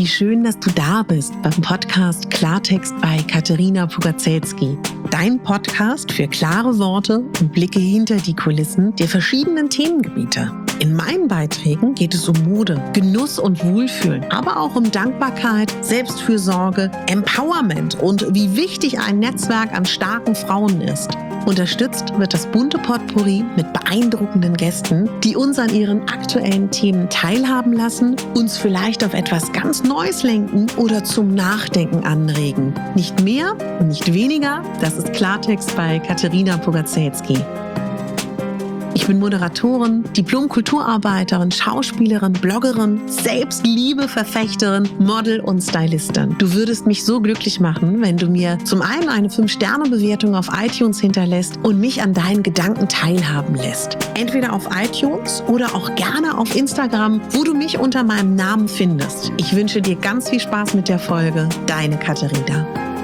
schön, dass du da bist beim Podcast Klartext bei Katerina Pugacelski. Dein Podcast für klare Worte und Blicke hinter die Kulissen der verschiedenen Themengebiete. In meinen Beiträgen geht es um Mode, Genuss und Wohlfühlen, aber auch um Dankbarkeit, Selbstfürsorge, Empowerment und wie wichtig ein Netzwerk an starken Frauen ist. Unterstützt wird das bunte Potpourri mit beeindruckenden Gästen, die uns an ihren aktuellen Themen teilhaben lassen, uns vielleicht auf etwas ganz Neues lenken oder zum Nachdenken anregen. Nicht mehr und nicht weniger, das ist Klartext bei Katerina Pugacelski. Ich bin Moderatorin, Diplom-Kulturarbeiterin, Schauspielerin, Bloggerin, Selbstliebe-Verfechterin, Model und Stylistin. Du würdest mich so glücklich machen, wenn du mir zum einen eine 5-Sterne-Bewertung auf iTunes hinterlässt und mich an deinen Gedanken teilhaben lässt. Entweder auf iTunes oder auch gerne auf Instagram, wo du mich unter meinem Namen findest. Ich wünsche dir ganz viel Spaß mit der Folge. Deine Katerina.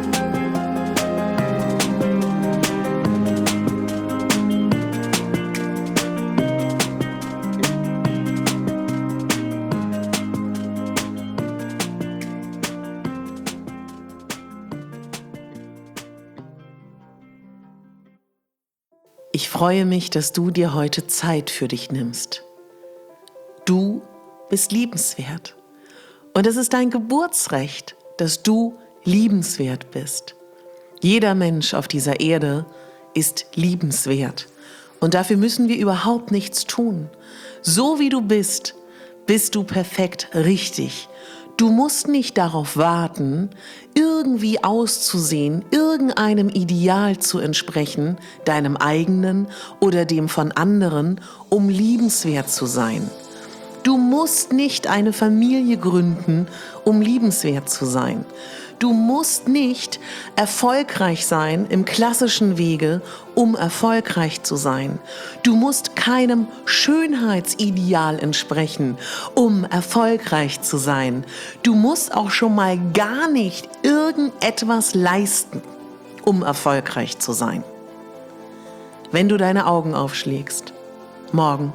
Ich freue mich, dass du dir heute Zeit für dich nimmst. Du bist liebenswert. Und es ist dein Geburtsrecht, dass du liebenswert bist. Jeder Mensch auf dieser Erde ist liebenswert. Und dafür müssen wir überhaupt nichts tun. So wie du bist, bist du perfekt richtig. Du musst nicht darauf warten, irgendwie auszusehen, irgendeinem Ideal zu entsprechen, deinem eigenen oder dem von anderen, um liebenswert zu sein. Du musst nicht eine Familie gründen, um liebenswert zu sein. Du musst nicht erfolgreich sein im klassischen Wege, um erfolgreich zu sein. Du musst keinem Schönheitsideal entsprechen, um erfolgreich zu sein. Du musst auch schon mal gar nicht irgendetwas leisten, um erfolgreich zu sein. Wenn du deine Augen aufschlägst, morgen,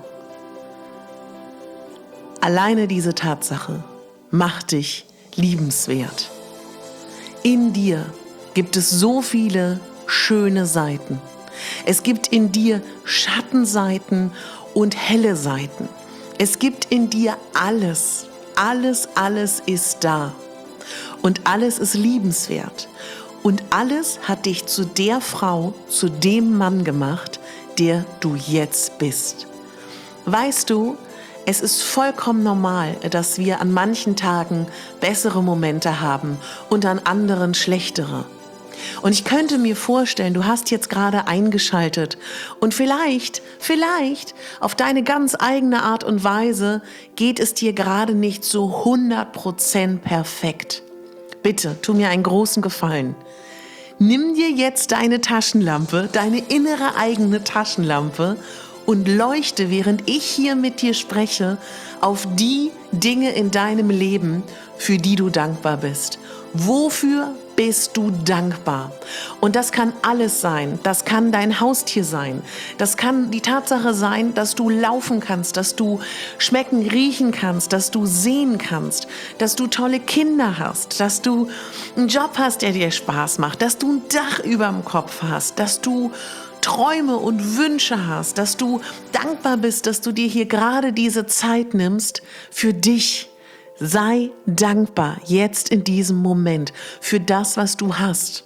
alleine diese Tatsache macht dich liebenswert. In dir gibt es so viele schöne Seiten. Es gibt in dir Schattenseiten und helle Seiten. Es gibt in dir alles. Alles ist da. Und alles ist liebenswert. Und alles hat dich zu der Frau, zu dem Mann gemacht, der du jetzt bist. Weißt du, es ist vollkommen normal, dass wir an manchen Tagen bessere Momente haben und an anderen schlechtere. Und ich könnte mir vorstellen, du hast jetzt gerade eingeschaltet und vielleicht auf deine ganz eigene Art und Weise geht es dir gerade nicht so 100% perfekt. Bitte, tu mir einen großen Gefallen. Nimm dir jetzt deine Taschenlampe, deine innere eigene Taschenlampe und leuchte, während ich hier mit dir spreche, auf die Dinge in deinem Leben, für die du dankbar bist. Wofür bist du dankbar? Und das kann alles sein. Das kann dein Haustier sein. Das kann die Tatsache sein, dass du laufen kannst, dass du schmecken, riechen kannst, dass du sehen kannst, dass du tolle Kinder hast, dass du einen Job hast, der dir Spaß macht, dass du ein Dach überm Kopf hast, dass du Träume und Wünsche hast, dass du dankbar bist, dass du dir hier gerade diese Zeit nimmst für dich. Sei dankbar jetzt in diesem Moment für das, was du hast.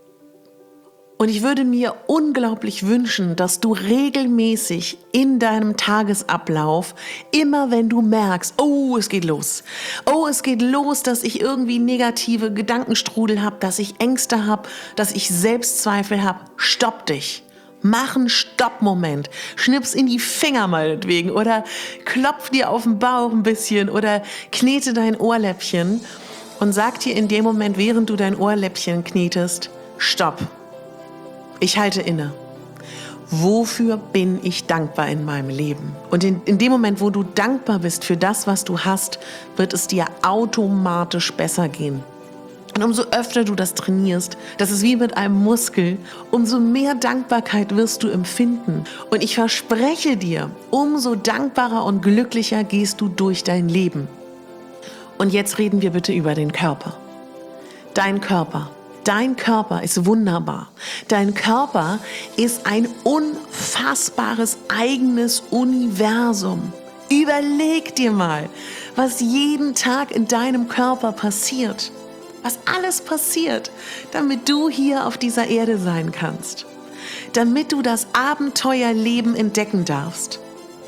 Und ich würde mir unglaublich wünschen, dass du regelmäßig in deinem Tagesablauf, immer wenn du merkst, es geht los, dass ich irgendwie negative Gedankenstrudel habe, dass ich Ängste habe, dass ich Selbstzweifel habe, stopp dich. Mach einen Stoppmoment, schnips in die Finger meinetwegen oder klopf dir auf den Bauch ein bisschen oder knete dein Ohrläppchen und sag dir in dem Moment, während du dein Ohrläppchen knetest, stopp, ich halte inne. Wofür bin ich dankbar in meinem Leben? Und in dem Moment, wo du dankbar bist für das, was du hast, wird es dir automatisch besser gehen. Und umso öfter du das trainierst, das ist wie mit einem Muskel, umso mehr Dankbarkeit wirst du empfinden. Und ich verspreche dir, umso dankbarer und glücklicher gehst du durch dein Leben. Und jetzt reden wir bitte über den Körper. Dein Körper. Dein Körper ist wunderbar. Dein Körper ist ein unfassbares eigenes Universum. Überleg dir mal, was jeden Tag in deinem Körper passiert. Was alles passiert, damit du hier auf dieser Erde sein kannst. Damit du das Abenteuerleben entdecken darfst.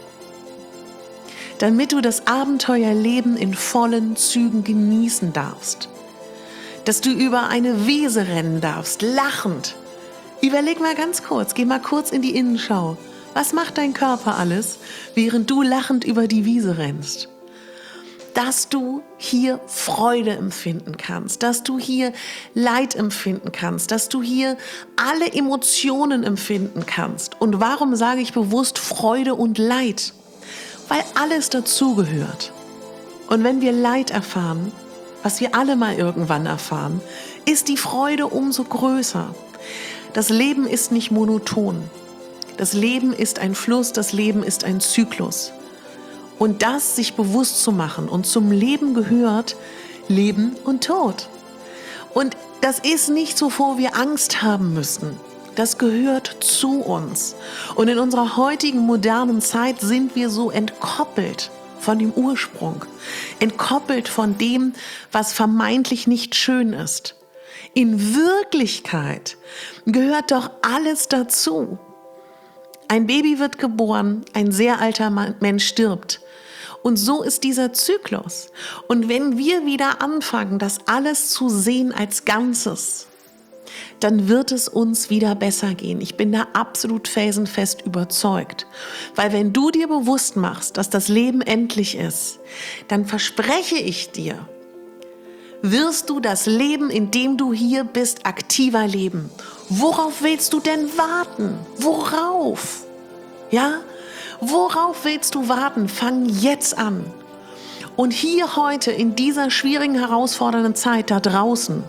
Damit du das Abenteuerleben in vollen Zügen genießen darfst. Dass du über eine Wiese rennen darfst, lachend. Überleg mal ganz kurz, geh mal kurz in die Innenschau. Was macht dein Körper alles, während du lachend über die Wiese rennst? Dass du hier Freude empfinden kannst, dass du hier Leid empfinden kannst, dass du hier alle Emotionen empfinden kannst. Und warum sage ich bewusst Freude und Leid? Weil alles dazugehört. Und wenn wir Leid erfahren, was wir alle mal irgendwann erfahren, ist die Freude umso größer. Das Leben ist nicht monoton. Das Leben ist ein Fluss, das Leben ist ein Zyklus. Und das sich bewusst zu machen und zum Leben gehört Leben und Tod. Und das ist nichts, wovor wir Angst haben müssen. Das gehört zu uns. Und in unserer heutigen modernen Zeit sind wir so entkoppelt von dem Ursprung, entkoppelt von dem, was vermeintlich nicht schön ist. In Wirklichkeit gehört doch alles dazu. Ein Baby wird geboren, ein sehr alter Mensch stirbt. Und so ist dieser Zyklus. Und wenn wir wieder anfangen, das alles zu sehen als Ganzes, dann wird es uns wieder besser gehen. Ich bin da absolut felsenfest überzeugt. Weil wenn du dir bewusst machst, dass das Leben endlich ist, dann verspreche ich dir, wirst du das Leben, in dem du hier bist, aktiver leben. Worauf willst du denn warten? Worauf? Ja? Worauf willst du warten? Fang jetzt an. Und hier heute in dieser schwierigen, herausfordernden Zeit da draußen,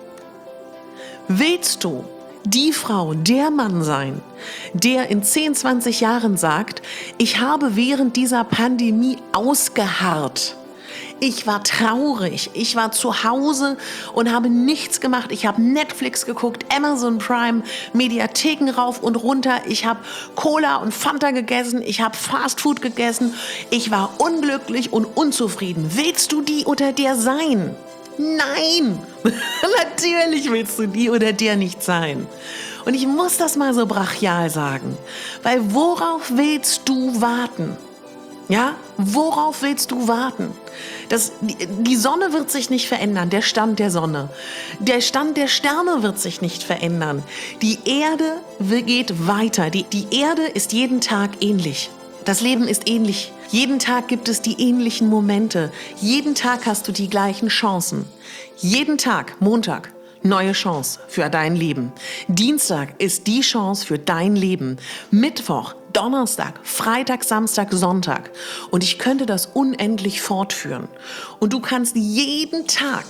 willst du die Frau, der Mann sein, der in 10, 20 Jahren sagt, ich habe während dieser Pandemie ausgeharrt. Ich war traurig, ich war zu Hause und habe nichts gemacht. Ich habe Netflix geguckt, Amazon Prime, Mediatheken rauf und runter. Ich habe Cola und Fanta gegessen, ich habe Fastfood gegessen. Ich war unglücklich und unzufrieden. Willst du die oder der sein? Nein, natürlich willst du die oder der nicht sein. Und ich muss das mal so brachial sagen, weil worauf willst du warten? Ja, worauf willst du warten? Die Sonne wird sich nicht verändern, der Stand der Sonne. Der Stand der Sterne wird sich nicht verändern. Die Erde geht weiter. Die Erde ist jeden Tag ähnlich. Das Leben ist ähnlich. Jeden Tag gibt es die ähnlichen Momente. Jeden Tag hast du die gleichen Chancen. Jeden Tag, Montag, neue Chance für dein Leben. Dienstag ist die Chance für dein Leben. Mittwoch, Donnerstag, Freitag, Samstag, Sonntag. Und ich könnte das unendlich fortführen. Und du kannst jeden Tag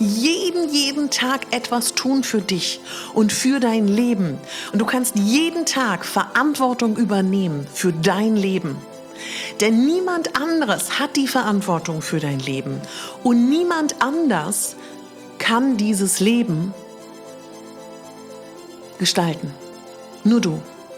etwas tun für dich und für dein Leben. Und du kannst jeden Tag Verantwortung übernehmen für dein Leben. Denn niemand anderes hat die Verantwortung für dein Leben. Und niemand anders kann dieses Leben gestalten. Nur du.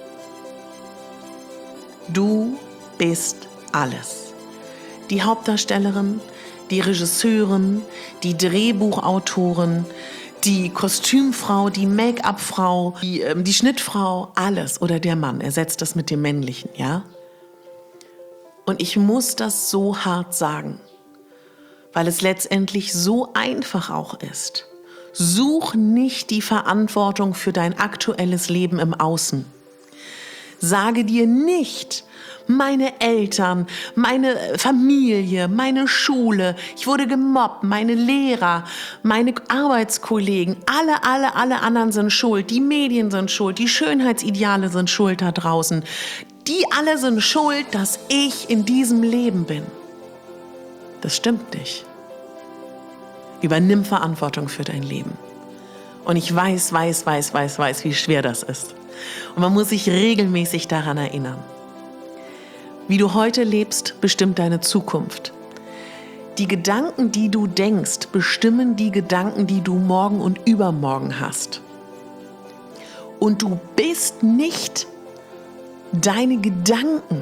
Du bist alles. Die Hauptdarstellerin, die Regisseurin, die Drehbuchautorin, die Kostümfrau, die Make-up-Frau, die Schnittfrau, alles. Oder der Mann, ersetzt das mit dem Männlichen, ja? Und ich muss das so hart sagen, weil es letztendlich so einfach auch ist. Such nicht die Verantwortung für dein aktuelles Leben im Außen. Sage dir nicht, meine Eltern, meine Familie, meine Schule, ich wurde gemobbt, meine Lehrer, meine Arbeitskollegen, alle anderen sind schuld, die Medien sind schuld, die Schönheitsideale sind schuld da draußen. Die alle sind schuld, dass ich in diesem Leben bin. Das stimmt nicht. Übernimm Verantwortung für dein Leben. Und ich weiß, wie schwer das ist. Und man muss sich regelmäßig daran erinnern. Wie du heute lebst, bestimmt deine Zukunft. Die Gedanken, die du denkst, bestimmen die Gedanken, die du morgen und übermorgen hast. Und du bist nicht deine Gedanken.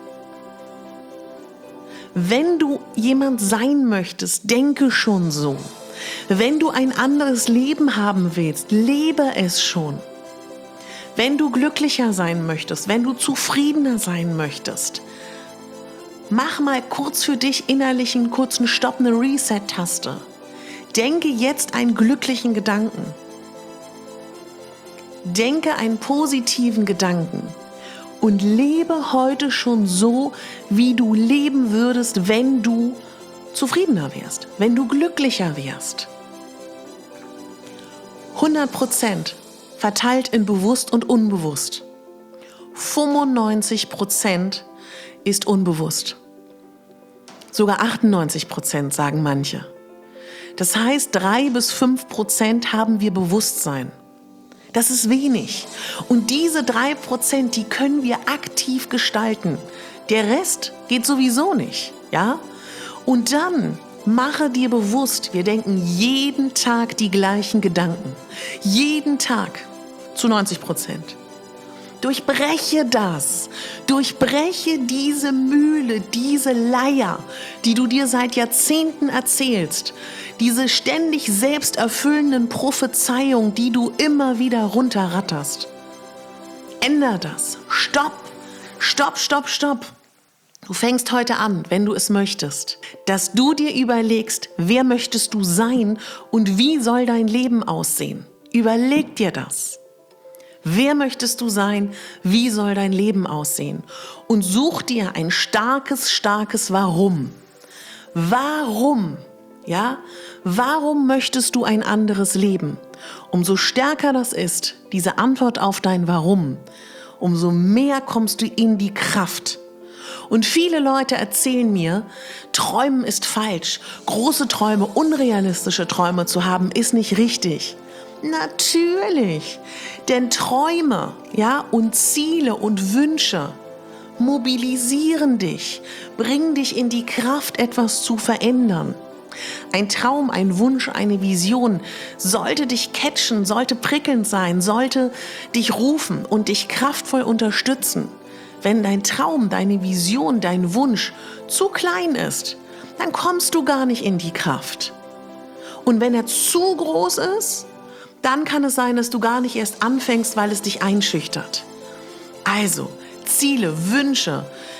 Wenn du jemand sein möchtest, denke schon so. Wenn du ein anderes Leben haben willst, lebe es schon. Wenn du glücklicher sein möchtest, wenn du zufriedener sein möchtest, mach mal kurz für dich innerlich einen kurzen Stopp, eine Reset-Taste. Denke jetzt einen glücklichen Gedanken. Denke einen positiven Gedanken und lebe heute schon so, wie du leben würdest, wenn du zufriedener wärst, wenn du glücklicher wärst. 100% verteilt in bewusst und unbewusst. 95% ist unbewusst. Sogar 98% sagen manche. Das heißt, 3-5% haben wir Bewusstsein. Das ist wenig. Und diese 3%, die können wir aktiv gestalten. Der Rest geht sowieso nicht, ja? Und dann mache dir bewusst, wir denken jeden Tag die gleichen Gedanken. Jeden Tag zu 90%. Durchbreche das. Durchbreche diese Mühle, diese Leier, die du dir seit Jahrzehnten erzählst. Diese ständig selbsterfüllenden Prophezeiungen, die du immer wieder runterratterst. Änder das. Stopp. Stopp, stopp, stopp. Du fängst heute an, wenn du es möchtest, dass du dir überlegst, wer möchtest du sein und wie soll dein Leben aussehen. Überleg dir das. Wer möchtest du sein? Wie soll dein Leben aussehen? Und such dir ein starkes Warum. Warum? Ja? Warum möchtest du ein anderes Leben? Umso stärker das ist, diese Antwort auf dein Warum, umso mehr kommst du in die Kraft. Und viele Leute erzählen mir, Träumen ist falsch. Große Träume, unrealistische Träume zu haben, ist nicht richtig. Natürlich, denn Träume, ja, und Ziele und Wünsche mobilisieren dich, bringen dich in die Kraft, etwas zu verändern. Ein Traum, ein Wunsch, eine Vision sollte dich catchen, sollte prickelnd sein, sollte dich rufen und dich kraftvoll unterstützen. Wenn dein Traum, deine Vision, dein Wunsch zu klein ist, dann kommst du gar nicht in die Kraft. Und wenn er zu groß ist, dann kann es sein, dass du gar nicht erst anfängst, weil es dich einschüchtert. Also, Ziele, Wünsche,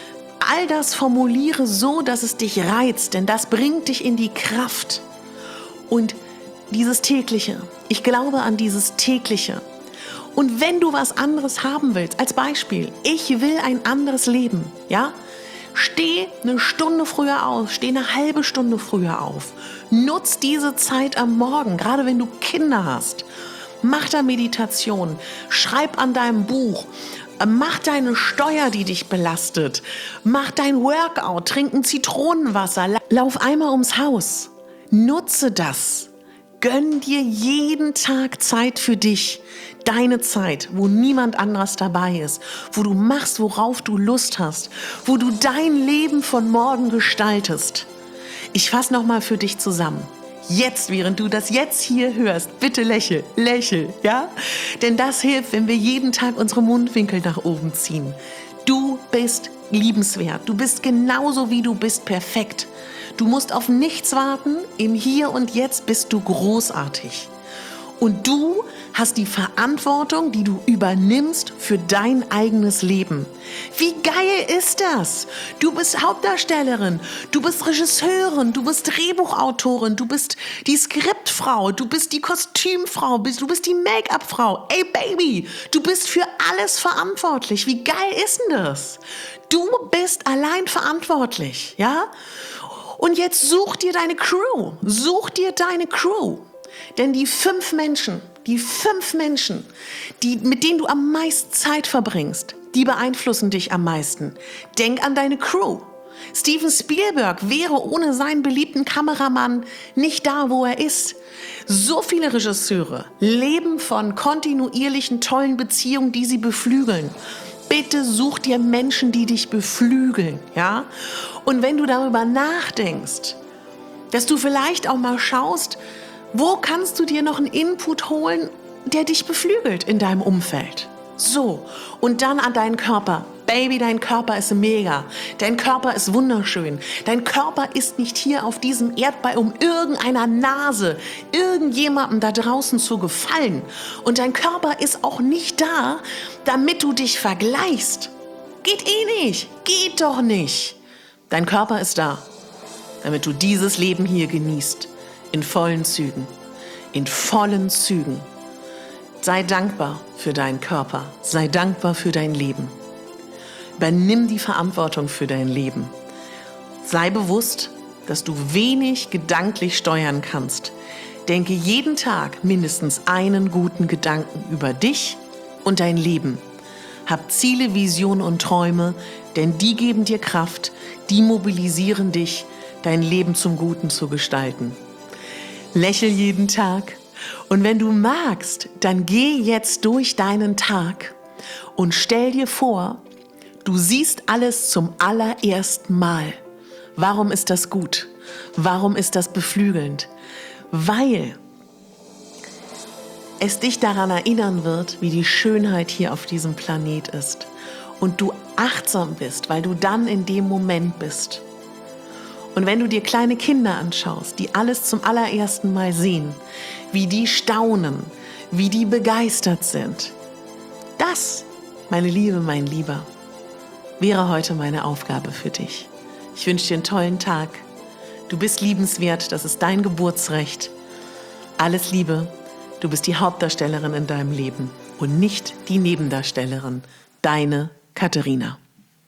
all das formuliere so, dass es dich reizt, denn das bringt dich in die Kraft. Und dieses tägliche, ich glaube an dieses tägliche. Und wenn du was anderes haben willst, als Beispiel, ich will ein anderes Leben, ja? Steh eine Stunde früher auf, steh eine halbe Stunde früher auf. Nutz diese Zeit am Morgen, gerade wenn du Kinder hast. Mach da Meditation, schreib an deinem Buch, mach deine Steuer, die dich belastet. Mach dein Workout, trink ein Zitronenwasser, lauf einmal ums Haus. Nutze das. Gönn dir jeden Tag Zeit für dich, deine Zeit, wo niemand anderes dabei ist, wo du machst, worauf du Lust hast, wo du dein Leben von morgen gestaltest. Ich fasse nochmal für dich zusammen. Jetzt, während du das jetzt hier hörst, bitte lächel, ja? Denn das hilft, wenn wir jeden Tag unsere Mundwinkel nach oben ziehen. Du bist liebenswert, du bist genauso wie du bist perfekt. Du musst auf nichts warten, im Hier und Jetzt bist du großartig. Und du hast die Verantwortung, die du übernimmst für dein eigenes Leben. Wie geil ist das? Du bist Hauptdarstellerin, du bist Regisseurin, du bist Drehbuchautorin, du bist die Skriptfrau, du bist die Kostümfrau, du bist die Make-up-Frau. Ey Baby, du bist für alles verantwortlich. Wie geil ist denn das? Du bist allein verantwortlich, ja? Und jetzt such dir deine Crew. Denn die 5 Menschen, mit denen du am meisten Zeit verbringst, die beeinflussen dich am meisten. Denk an deine Crew. Steven Spielberg wäre ohne seinen beliebten Kameramann nicht da, wo er ist. So viele Regisseure leben von kontinuierlichen, tollen Beziehungen, die sie beflügeln. Bitte such dir Menschen, die dich beflügeln, ja? Und wenn du darüber nachdenkst, Dass du vielleicht auch mal schaust, wo kannst du dir noch einen Input holen, der dich beflügelt in deinem Umfeld. So, und dann an deinen Körper. Baby, dein Körper ist mega. Dein Körper ist wunderschön. Dein Körper ist nicht hier auf diesem Erdball, um irgendeiner Nase, irgendjemandem da draußen zu gefallen. Und dein Körper ist auch nicht da, damit du dich vergleichst. Geht nicht. Geht doch nicht. Dein Körper ist da, damit du dieses Leben hier genießt. In vollen Zügen. In vollen Zügen. Sei dankbar für deinen Körper. Sei dankbar für dein Leben. Übernimm die Verantwortung für dein Leben. Sei bewusst, dass du wenig gedanklich steuern kannst. Denke jeden Tag mindestens einen guten Gedanken über dich und dein Leben. Hab Ziele, Visionen und Träume, denn die geben dir Kraft, die mobilisieren dich, dein Leben zum Guten zu gestalten. Lächel jeden Tag und wenn du magst, dann geh jetzt durch deinen Tag und stell dir vor, du siehst alles zum allerersten Mal. Warum ist das gut? Warum ist das beflügelnd? Weil es dich daran erinnern wird, wie die Schönheit hier auf diesem Planet ist. Und du achtsam bist, weil du dann in dem Moment bist. Und wenn du dir kleine Kinder anschaust, die alles zum allerersten Mal sehen, wie die staunen, wie die begeistert sind. Das, meine Liebe, mein Lieber, wäre heute meine Aufgabe für dich. Ich wünsche dir einen tollen Tag. Du bist liebenswert, das ist dein Geburtsrecht. Alles Liebe, du bist die Hauptdarstellerin in deinem Leben und nicht die Nebendarstellerin. Deine Katharina.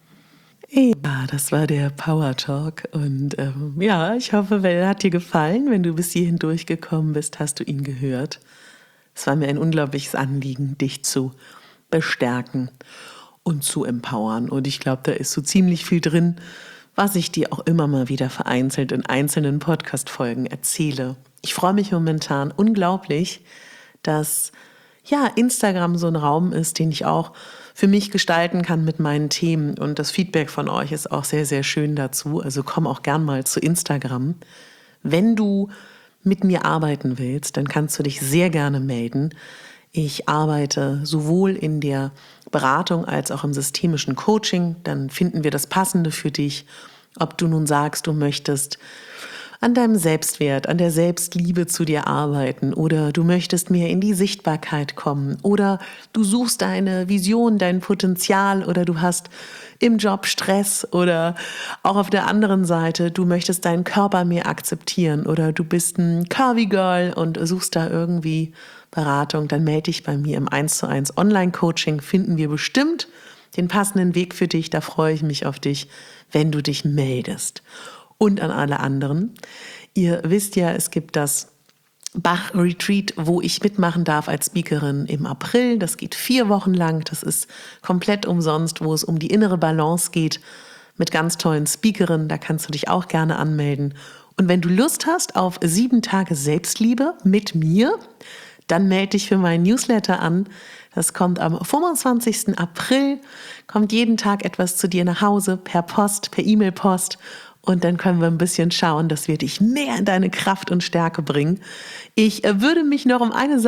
Ja, das war der Power Talk und ich hoffe, er hat dir gefallen. Wenn du bis hierhin durchgekommen bist, hast du ihn gehört. Es war mir ein unglaubliches Anliegen, dich zu bestärken und zu empowern. Und ich glaube, da ist so ziemlich viel drin, was ich dir auch immer mal wieder vereinzelt in einzelnen Podcast-Folgen erzähle. Ich freue mich momentan unglaublich, dass Instagram so ein Raum ist, den ich auch für mich gestalten kann mit meinen Themen. Und das Feedback von euch ist auch sehr, sehr schön dazu. Also komm auch gern mal zu Instagram. Wenn du mit mir arbeiten willst, dann kannst du dich sehr gerne melden. Ich arbeite sowohl in der Beratung als auch im systemischen Coaching. Dann finden wir das Passende für dich. Ob du nun sagst, du möchtest an deinem Selbstwert, an der Selbstliebe zu dir arbeiten oder du möchtest mehr in die Sichtbarkeit kommen oder du suchst deine Vision, dein Potenzial oder du hast im Job Stress oder auch auf der anderen Seite, du möchtest deinen Körper mehr akzeptieren oder du bist ein Curvy Girl und suchst da irgendwie Beratung, dann melde dich bei mir im 1:1 Online-Coaching, finden wir bestimmt den passenden Weg für dich, da freue ich mich auf dich, wenn du dich meldest. Und an alle anderen. Ihr wisst ja, es gibt das Bach-Retreat, wo ich mitmachen darf als Speakerin im April. Das geht 4 Wochen lang. Das ist komplett umsonst, wo es um die innere Balance geht mit ganz tollen Speakerinnen. Da kannst du dich auch gerne anmelden. Und wenn du Lust hast auf 7 Tage Selbstliebe mit mir, dann melde dich für meinen Newsletter an. Das kommt am 25. April. Kommt jeden Tag etwas zu dir nach Hause per Post, per E-Mail-Post. Und dann können wir ein bisschen schauen, dass wir dich mehr in deine Kraft und Stärke bringen. Ich würde mich noch um eine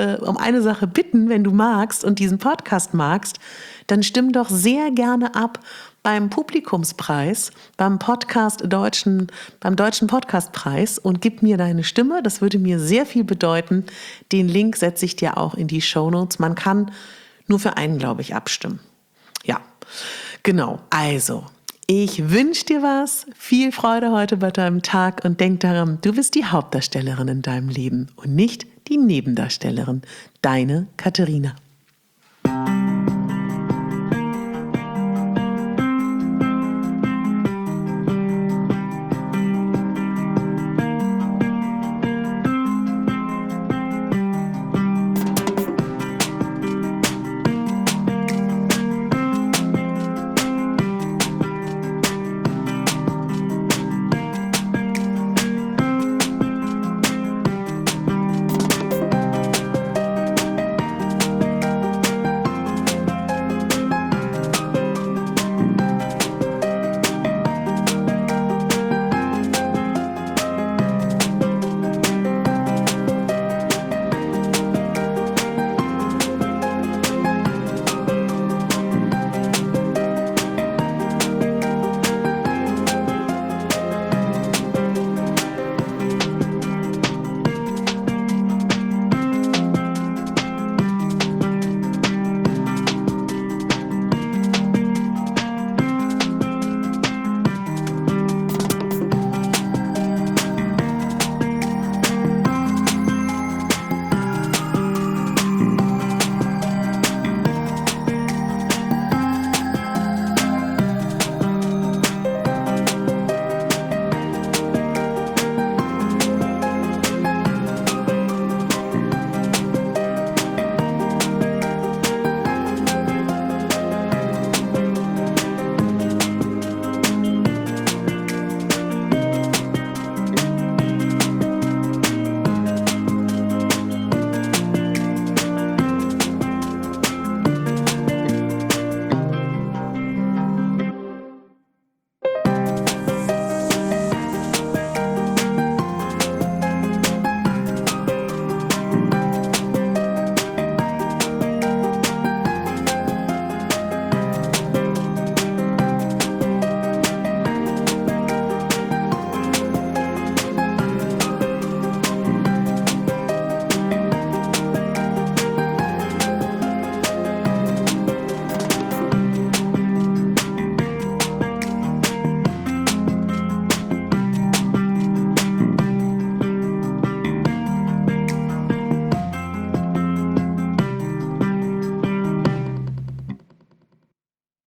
Sache bitten, wenn du magst und diesen Podcast magst, dann stimm doch sehr gerne ab beim Publikumspreis, beim Deutschen Podcastpreis und gib mir deine Stimme. Das würde mir sehr viel bedeuten. Den Link setze ich dir auch in die Shownotes. Man kann nur für einen, glaube ich, abstimmen. Ja, genau. Also, ich wünsche dir was, viel Freude heute bei deinem Tag und denk daran, du bist die Hauptdarstellerin in deinem Leben und nicht die Nebendarstellerin. Deine Katharina.